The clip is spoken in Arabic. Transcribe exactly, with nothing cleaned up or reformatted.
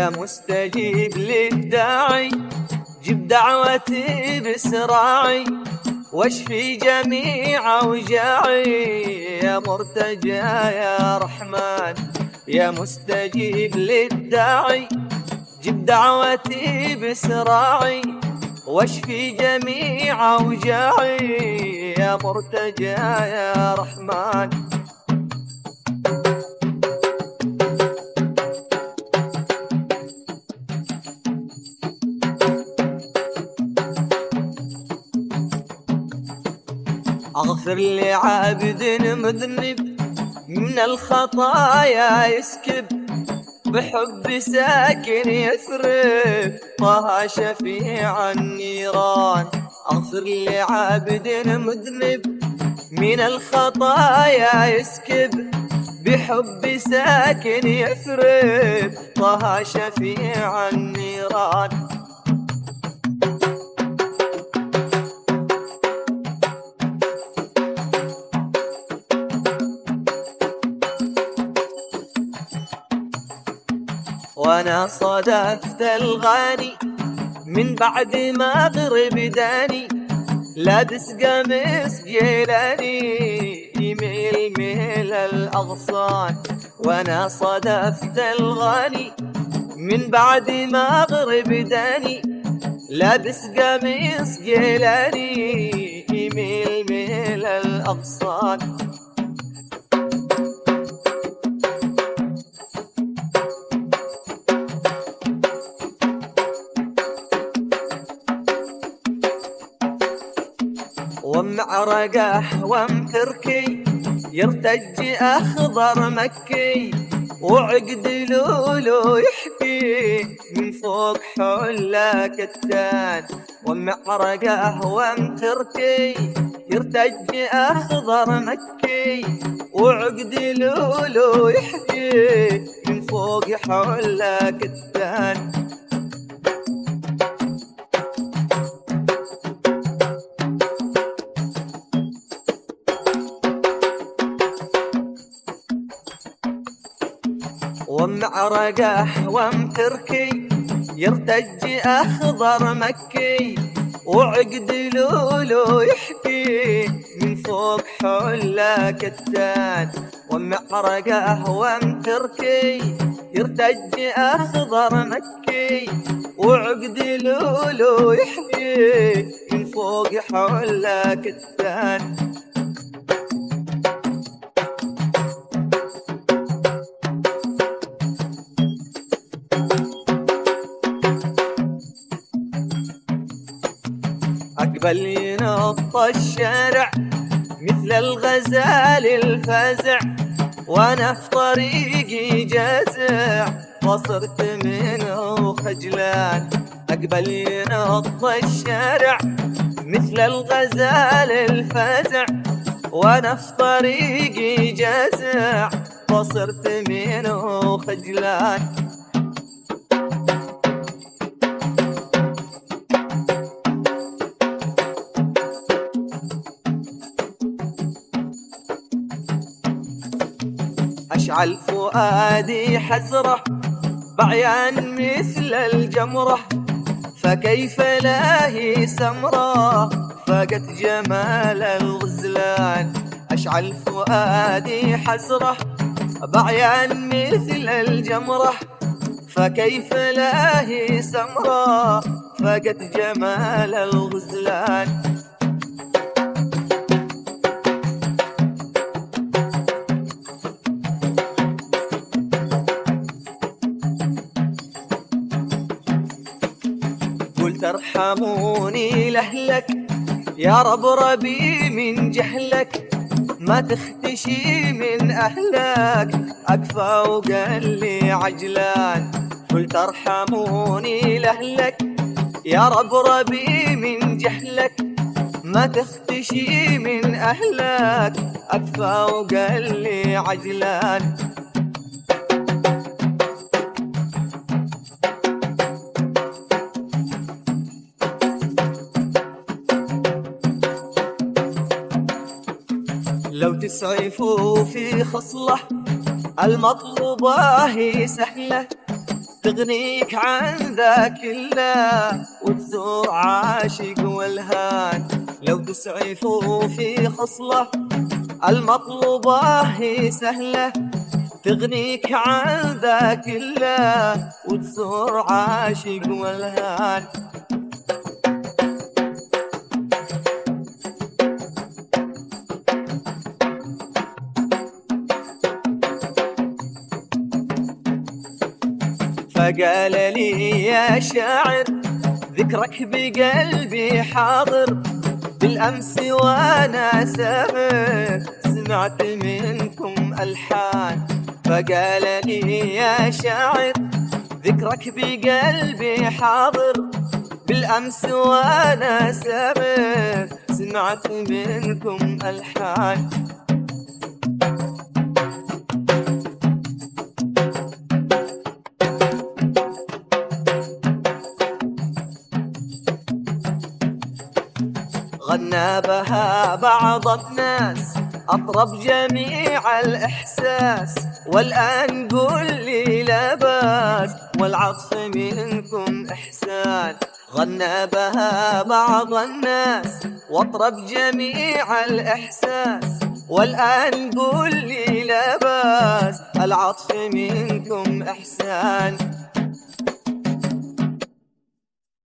يا مستجيب للداعي جب دعوتي بسراعي واشفي جميع اوجاعي يا مرتجى يا رحمن. يا مستجيب للداعي جب دعوتي بسراعي واشفي جميع اوجاعي يا مرتجى يا رحمن. اغفر لعبد مذنب من الخطايا يسكب بحب ساكن يثرب طه شفيع النيران. اغفر لعبد مذنب من الخطايا يسكب بحب ساكن يثرب طه شفيع النيران. وانا صادفت الغاني من بعد ما غرب داني لابس قميص جيلاني يميل ميل الاغصان. وانا صادفت الغاني من بعد ما غرب داني لابس قميص جيلاني يميل ميل الاغصان. ومع رقاح ومتركي يرتج أخضر مكي وعقد لولو يحكي من فوق حلا كتان. ومع رقاح ومتركي يرتج أخضر مكي وعقد لولو يحكي من فوق حلا كتان. ومع رقاح ومتركي يرتج أخضر مكي وعقد لولو يحكي من فوق حلا كتان. ومع رقاح ومتركي يرتج أخضر مكي وعقد لولو يحكي من فوق حلا كتان. أقبل ينط الشارع مثل الغزال الفازع وأنا في طريقي جازع وصرت منه خجلان. أقبل ينط الشارع مثل الغزال الفازع وأنا في طريقي جازع وصرت منه خجلان. أشعل فؤادي حسرة بعيان مثل الجمرة فكيف لاهي سمرة فقت جمال الغزلان. أشعل فؤادي حسرة بعيان مثل الجمرة فكيف لاهي سمرة فقت جمال الغزلان. قلت ارحموني لأهلك يا رب ربي من جهلك ما تختشي من أهلك أكفى وقال لي عجلان. قلت ارحموني لأهلك يا رب ربي من جهلك ما تختشي من أهلك أكفى وقال لي عجلان. لو تسعفوا في خصلة المطلوبة هي سهلة تغنيك عن ذا كله وتزور عاشق والهان. لو تسعفوا في خصله المطلوبة هي سهلة، تغنيك عن ذا كله وتزور عاشق والهان. فقال لي يا شاعر ذكرك بقلبي حاضر، بالأمس وأنا سافر سمعت منكم ألحان. فقال لي يا شاعر ذكرك بقلبي حاضر، بالأمس وأنا سافر سمعت منكم ألحان. غنى بها بعض الناس أطرب جميع الإحساس، والآن قل لي لا باس والعطف منكم إحسان. غنى بها بعض الناس واطرب جميع الإحساس، والآن قل لي لا باس العطف منكم إحسان.